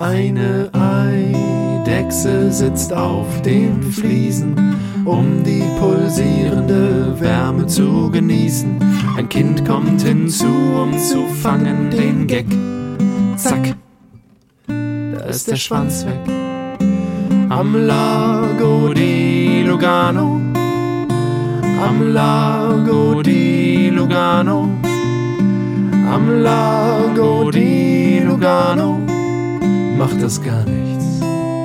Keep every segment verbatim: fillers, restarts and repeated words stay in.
Eine Eidechse sitzt auf den Fliesen, um die pulsierende Wärme zu genießen. Ein Kind kommt hinzu, um zu fangen den Gag. Zack, da ist der Schwanz weg. Am Lago di Lugano, am Lago di Lugano, am Lago di Lugano macht das gar nichts.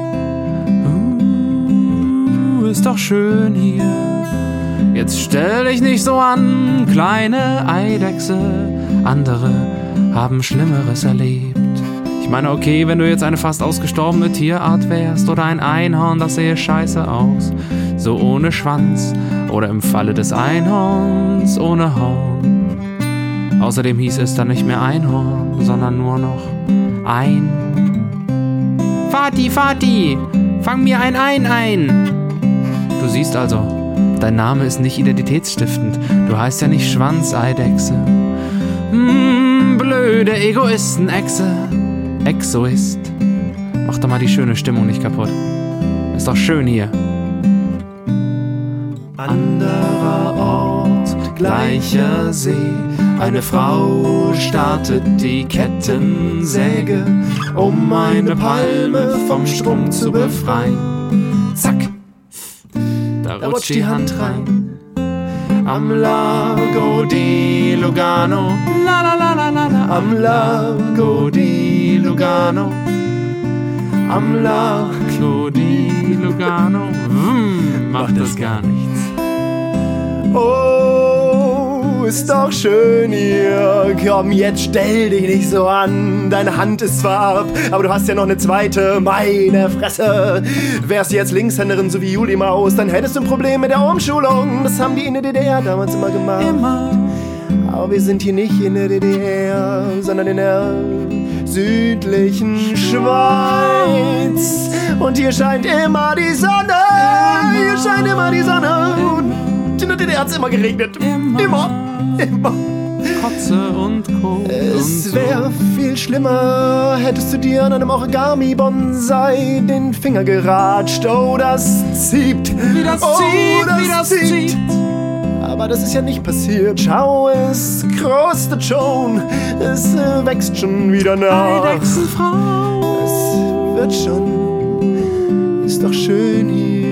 Uh, ist doch schön hier. Jetzt stell dich nicht so an, kleine Eidechse. Andere haben Schlimmeres erlebt. Ich meine, okay, wenn du jetzt eine fast ausgestorbene Tierart wärst oder ein Einhorn, das sähe scheiße aus. So ohne Schwanz oder im Falle des Einhorns ohne Horn. Außerdem hieß es dann nicht mehr Einhorn, sondern nur noch ein. Vati, Vati, fang mir ein Ein ein. Du siehst also, dein Name ist nicht identitätsstiftend. Du heißt ja nicht Schwanzeidechse. Hm, blöde Egoisten-Echse. Exoist. Mach doch mal die schöne Stimmung nicht kaputt. Ist doch schön hier. Anderer Ort, gleicher See. Eine Frau startet die Kettensäge, um eine Palme vom Strom zu befreien. Zack, da rutscht die Hand rein. Am Lago di Lugano, la la la la la, am Lago di Lugano, am Lago di Lugano, mm, macht das gar nichts. Oh, ist doch schön hier. Komm, jetzt stell dich nicht so an. Deine Hand ist zwar ab, aber du hast ja noch eine zweite. Meine Fresse. Wärst du jetzt Linkshänderin, so wie Julie Maus, dann hättest du ein Problem mit der Umschulung. Das haben die in der D D R damals immer gemacht. Immer. Aber wir sind hier nicht in der D D R, sondern in der südlichen Schweiz. Und hier scheint immer die Sonne. Hier scheint immer die Sonne. Und in der D D R hat's immer geregnet. Immer. Immer. Immer. Kotze und Kot. Es wäre viel schlimmer, hättest du dir an einem Origami-Bonsai den Finger geratscht. Oh, das zieht. Wie das oh, zieht, das wie das zieht. zieht. Aber das ist ja nicht passiert. Schau, es krustet schon. Es äh, wächst schon wieder nach. Eidechsenfrau. Es wird schon. Ist doch schön hier.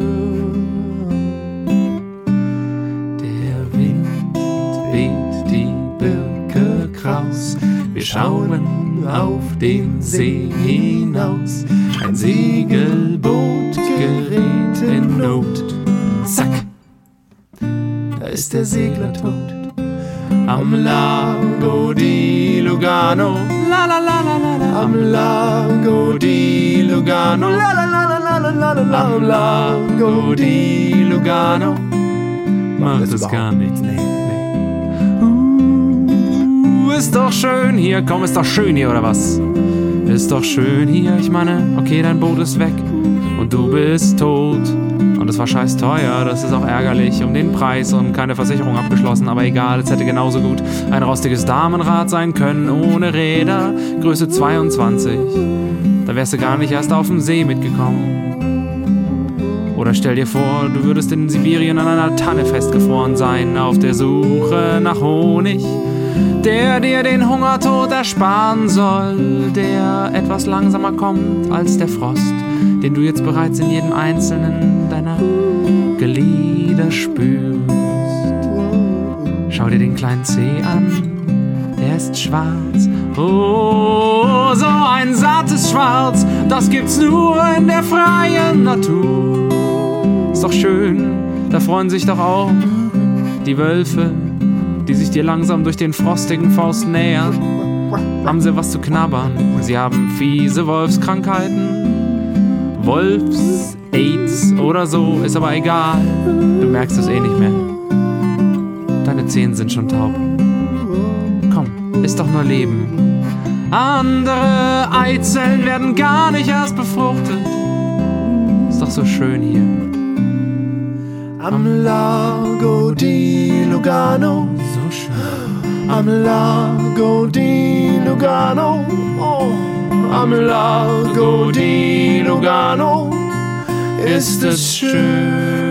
Wir schauen auf den See hinaus. Ein Segelboot gerät in Not. Zack, da ist der Segler tot. Am Lago di Lugano, La la la la la la. am Lago di Lugano, la la la la la la la, am Lago di Lugano macht es gar nichts. Nee. Ist doch schön hier, komm, ist doch schön hier, oder was? Ist doch schön hier, ich meine, okay, dein Boot ist weg und du bist tot. Und es war scheiß teuer, das ist auch ärgerlich, um den Preis und keine Versicherung abgeschlossen, aber egal, es hätte genauso gut ein rostiges Damenrad sein können, ohne Räder, Größe zweiundzwanzig. Da wärst du gar nicht erst auf dem See mitgekommen. Oder stell dir vor, du würdest in Sibirien an einer Tanne festgefroren sein, auf der Suche nach Honig, der dir den Hungertod ersparen soll, der etwas langsamer kommt als der Frost, den du jetzt bereits in jedem einzelnen deiner Glieder spürst. Schau dir den kleinen Zeh an, der ist schwarz. Oh, so ein sattes Schwarz, das gibt's nur in der freien Natur. Ist doch schön, da freuen sich doch auch die Wölfe, die sich dir langsam durch den frostigen Faust nähern. Haben sie was zu knabbern? Sie haben fiese Wolfskrankheiten, Wolfs-Aids oder so, ist aber egal. Du merkst es eh nicht mehr. Deine Zehen sind schon taub. Komm, ist doch nur Leben. Andere Eizellen werden gar nicht erst befruchtet. Ist doch so schön hier. Am Lago di Lugano, so schön. am Lago di Lugano, oh, am Lago di Lugano ist es schön.